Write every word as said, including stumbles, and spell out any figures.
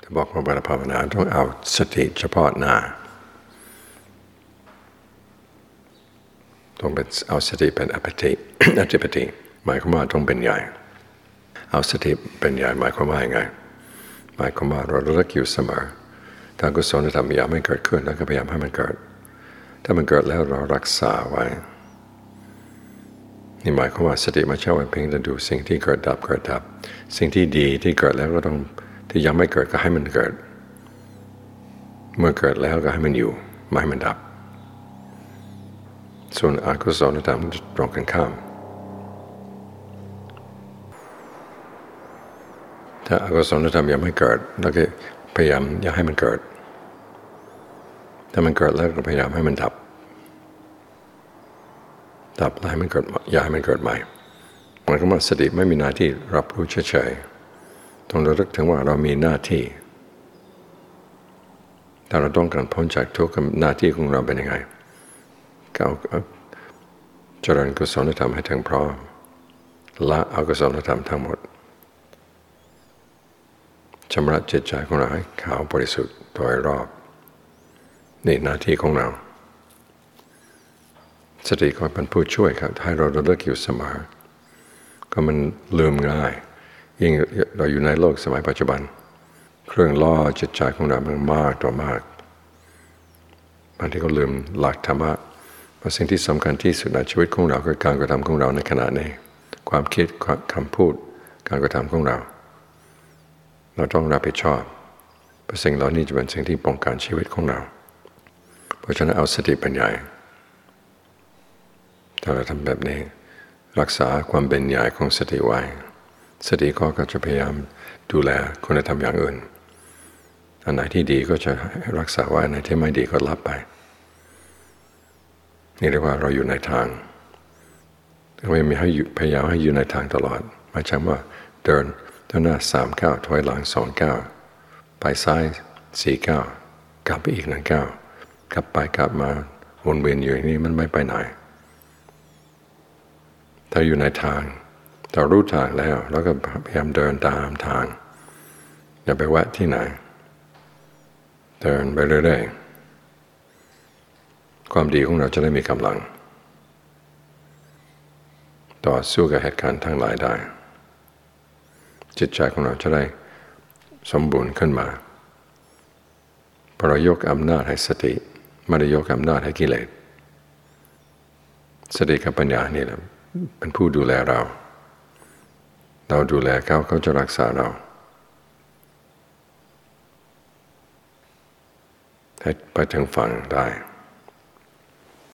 จะบอกว่าเวลาภาวนาต้องเอาสติเฉพาะหน้าต้องเป็นเอาสติเป็นอภิธิ อธิปติหมายความว่าต้องเป็นใหญ่เอาสติเป็นใหญ่หมายความว่าไงหมายความว่าเราระลึกอยู่เสมอทางกุศลธรรมพยายามให้เกิดขึ้นแล้วก็พยายามให้มันเกิดถ้ามันเกิดแล้วเรารักษาไว้นี่หมายความว่าสติไม่ใช่ว่าเพียงแต่ดูสิ่งที่เกิดดับเกิดดับสิ่งที่ดีที่เกิดแล้วก็ต้องที่ยังไม่เกิดก็ให้มันเกิดเมื่อเกิดแล้วก็ให้มันอยู่ไม่ให้มันดับส่วนอกุศลธรรมจะตรงกันข้ามถ้าอกุศลธรรมยังไม่เกิดแล้วก็พยายามอย่าให้มันเกิดถ้ามันเกิดแล้วก็พยายามให้มันดับดับแล้วให้มันเกิดอย่าให้มันเกิดใหม่หมายความว่าสติไม่มีหน้าที่รับรู้เฉยๆต้องระลึกถึงว่าเรามีหน้าที่ถ้าเราต้องการพ้นจากทุกข์หน้าที่ของเราเป็นยังไงก็เจริญกุศลธรรมให้ถึงพร้อมละอกุศลธรรมทั้งหมดชำระจิตใจของเราให้ขาวบริสุทธิ์โดยรอบนี่หน้าที่ของเราสติก็เป็นผู้ช่วยครับให้เราระลึกอยู่เสมอก็มันลืมง่ายยิ่งเราอยู่ในโลกสมัยปัจจุบันเครื่องล่อจิตใจของเรามันมากต่อมากบางทีก็ลืมหลักธรรมะเพราะสิ่งที่สำคัญที่สุดในชีวิตของเราคือการกระทำของเราในขณะนี้ความคิดคำพูดการกระทำของเราเราต้องรับผิดชอบเพราะสิ่งเหล่านี้จะเป็นสิ่งที่ป้องกันชีวิตของเราเพราะฉะนั้นเอาสติเป็นใหญ่ถ้าเราทำแบบนี้รักษาความเป็นใหญ่ของสติไว้สติก็จะพยายามดูแลคุณธรรมอย่างอื่นอันไหนที่ดีก็จะรักษาไว้อันไหนที่ไม่ดีก็ละไปนี่เรียกว่าเราอยู่ในทางไม่มีให้พยายามให้อยู่ในทางตลอดหมายถึงว่าเดินเดินหน้าสามก้าวถอยหลังสองก้าวไปซ้ายสี่ก้าวกลับไปอีกหนึ่งก้าวกลับไปกลับมาวนเวียนอยู่อย่างนี้มันไม่ไปไหนถ้าอยู่ในทางเรารู้ทางแล้วแล้วก็พยายามเดินตามทางอย่าไปแวะที่ไหนเดินไปเรื่อยๆความดีของเราจะได้มีกำลังต่อสู้กับเหตุการณ์ทั้งหลายได้จิตใจของเราจะได้สมบูรณ์ขึ้นมาเพราะเรายกอำนาจให้สติไม่ได้ยกอำนาจให้กิเลสสติกับปัญญานี่แหละเป็นผู้ดูแลเราเราดูแลเขาเขาจะรักษาเราให้ไปถึงฝั่งได้